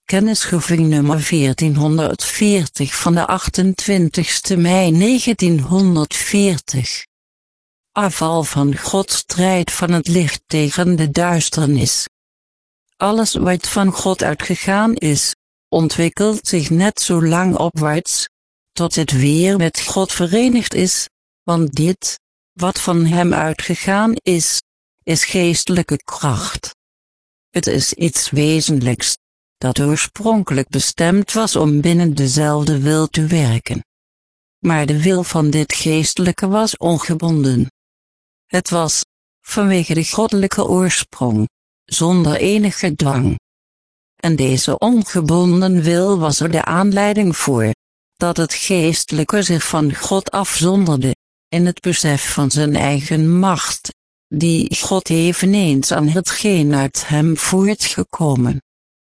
Kennisgeving nummer 1440 van de 28 mei 1940. Afval van God, strijd van het licht tegen de duisternis. Alles wat van God uitgegaan is, ontwikkelt zich net zo lang opwaarts, tot het weer met God verenigd is, want dit, wat van hem uitgegaan is geestelijke kracht. Het is iets wezenlijks, dat oorspronkelijk bestemd was om binnen dezelfde wil te werken. Maar de wil van dit geestelijke was ongebonden. Het was, vanwege de goddelijke oorsprong, zonder enige dwang. En deze ongebonden wil was er de aanleiding voor, dat het geestelijke zich van God afzonderde, in het besef van zijn eigen macht, die God eveneens aan hetgeen uit hem voortgekomen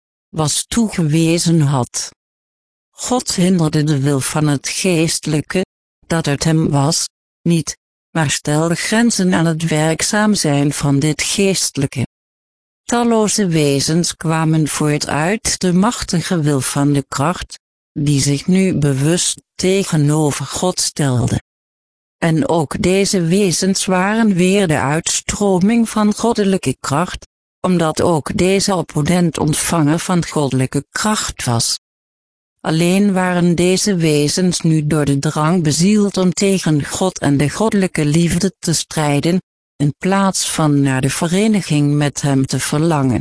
was toegewezen had. God hinderde de wil van het geestelijke, dat uit hem was, niet, maar stelde grenzen aan het werkzaam zijn van dit geestelijke. Talloze wezens kwamen voort uit de machtige wil van de kracht, die zich nu bewust tegenover God stelde. En ook deze wezens waren weer de uitstroming van goddelijke kracht, omdat ook deze opponent ontvanger van goddelijke kracht was. Alleen waren deze wezens nu door de drang bezield om tegen God en de goddelijke liefde te strijden, in plaats van naar de vereniging met hem te verlangen.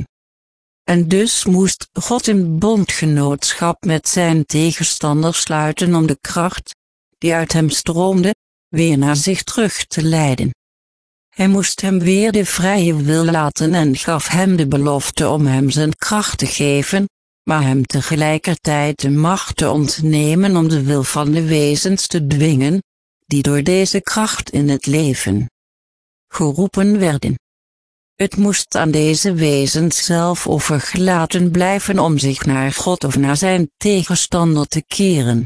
En dus moest God een bondgenootschap met zijn tegenstander sluiten om de kracht, die uit hem stroomde, weer naar zich terug te leiden. Hij moest hem weer de vrije wil laten en gaf hem de belofte om hem zijn kracht te geven, maar hem tegelijkertijd de macht te ontnemen om de wil van de wezens te dwingen, die door deze kracht in het leven geroepen werden. Het moest aan deze wezens zelf overgelaten blijven om zich naar God of naar zijn tegenstander te keren.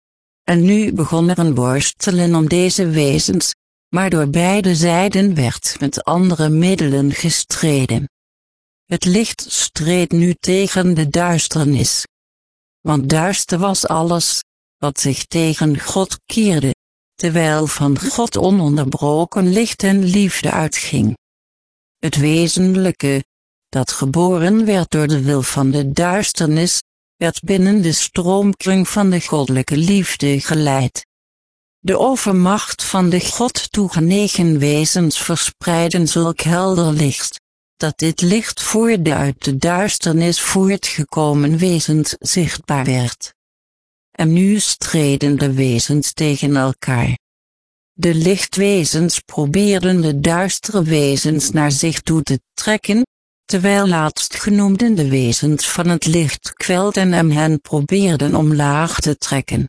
En nu begon er een worstelen om deze wezens, maar door beide zijden werd met andere middelen gestreden. Het licht streed nu tegen de duisternis. Want duister was alles, wat zich tegen God keerde, terwijl van God ononderbroken licht en liefde uitging. Het wezenlijke, dat geboren werd door de wil van de duisternis, werd binnen de stroomkring van de goddelijke liefde geleid. De overmacht van de God toegenegen wezens verspreidden zulk helder licht, dat dit licht voor de uit de duisternis voortgekomen wezens zichtbaar werd. En nu streden de wezens tegen elkaar. De lichtwezens probeerden de duistere wezens naar zich toe te trekken, terwijl laatstgenoemden de wezens van het licht kwelden en hen probeerden omlaag te trekken.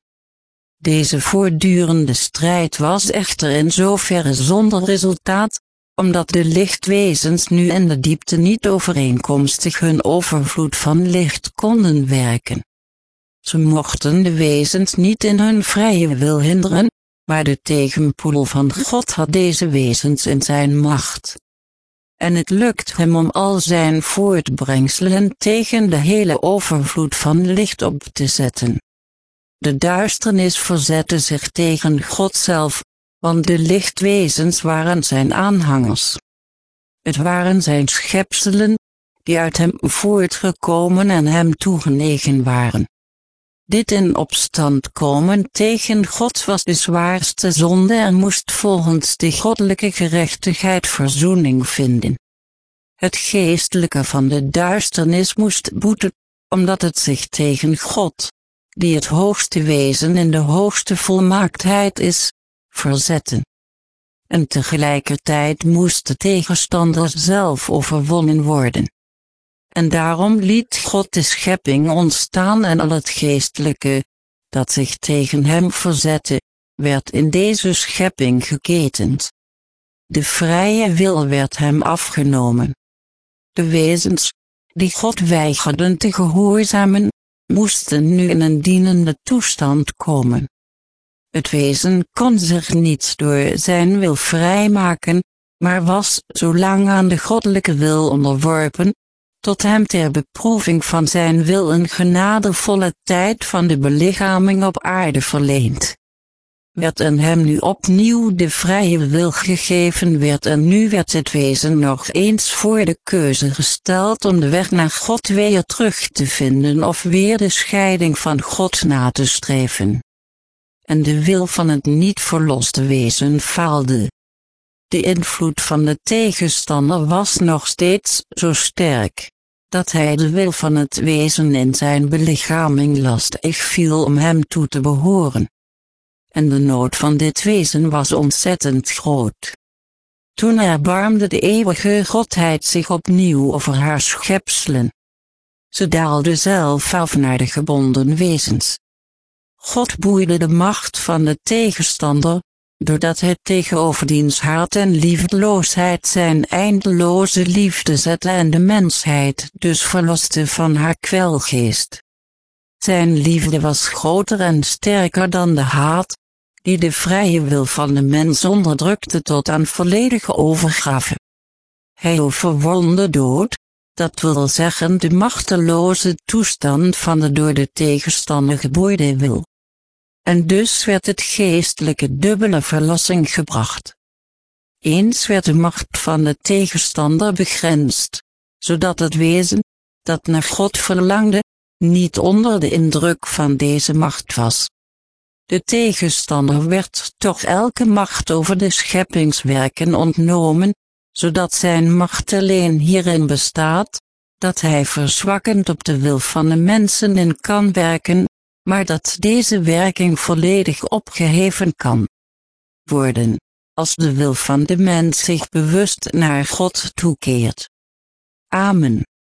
Deze voortdurende strijd was echter in zoverre zonder resultaat, omdat de lichtwezens nu in de diepte niet overeenkomstig hun overvloed van licht konden werken. Ze mochten de wezens niet in hun vrije wil hinderen, maar de tegenpool van God had deze wezens in zijn macht. En het lukt hem om al zijn voortbrengselen tegen de hele overvloed van licht op te zetten. De duisternis verzette zich tegen God zelf, want de lichtwezens waren zijn aanhangers. Het waren zijn schepselen, die uit hem voortgekomen en hem toegenegen waren. Dit in opstand komen tegen God was de zwaarste zonde en moest volgens de goddelijke gerechtigheid verzoening vinden. Het geestelijke van de duisternis moest boeten, omdat het zich tegen God, die het hoogste wezen in de hoogste volmaaktheid is, verzetten. En tegelijkertijd moest de tegenstander zelf overwonnen worden. En daarom liet God de schepping ontstaan en al het geestelijke, dat zich tegen hem verzette, werd in deze schepping geketend. De vrije wil werd hem afgenomen. De wezens, die God weigerden te gehoorzamen, moesten nu in een dienende toestand komen. Het wezen kon zich niet door zijn wil vrijmaken, maar was zolang aan de goddelijke wil onderworpen, tot hem ter beproeving van zijn wil een genadevolle tijd van de belichaming op aarde verleend. Werd en hem nu opnieuw de vrije wil gegeven nu werd het wezen nog eens voor de keuze gesteld om de weg naar God weer terug te vinden of weer de scheiding van God na te streven. En de wil van het niet verloste wezen faalde. De invloed van de tegenstander was nog steeds zo sterk, dat hij de wil van het wezen in zijn belichaming lastig viel om hem toe te behoren. En de nood van dit wezen was ontzettend groot. Toen erbarmde de eeuwige Godheid zich opnieuw over haar schepselen. Ze daalde zelf af naar de gebonden wezens. God boeide de macht van de tegenstander, doordat hij tegenover diens haat en liefdeloosheid zijn eindeloze liefde zette en de mensheid dus verloste van haar kwelgeest. Zijn liefde was groter en sterker dan de haat, die de vrije wil van de mens onderdrukte tot aan volledige overgave. Hij overwon de dood, dat wil zeggen de machteloze toestand van de door de tegenstander geboeide wil. En dus werd het geestelijke dubbele verlossing gebracht. Eens werd de macht van de tegenstander begrensd, zodat het wezen, dat naar God verlangde, niet onder de indruk van deze macht was. De tegenstander werd toch elke macht over de scheppingswerken ontnomen, zodat zijn macht alleen hierin bestaat, dat hij verzwakkend op de wil van de mensen in kan werken, maar dat deze werking volledig opgeheven kan worden, als de wil van de mens zich bewust naar God toekeert. Amen.